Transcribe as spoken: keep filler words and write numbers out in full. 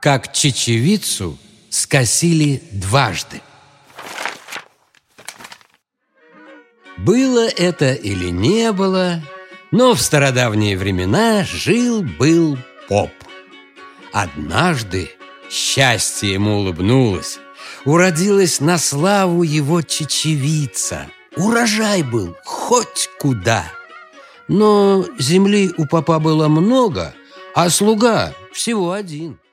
как чечевицу скосили дважды. Было это или не было, но в стародавние времена жил-был поп. Однажды счастье ему улыбнулось. Уродилась на славу его чечевица. Урожай был хоть куда. Но земли у попа было много, а слуга всего один.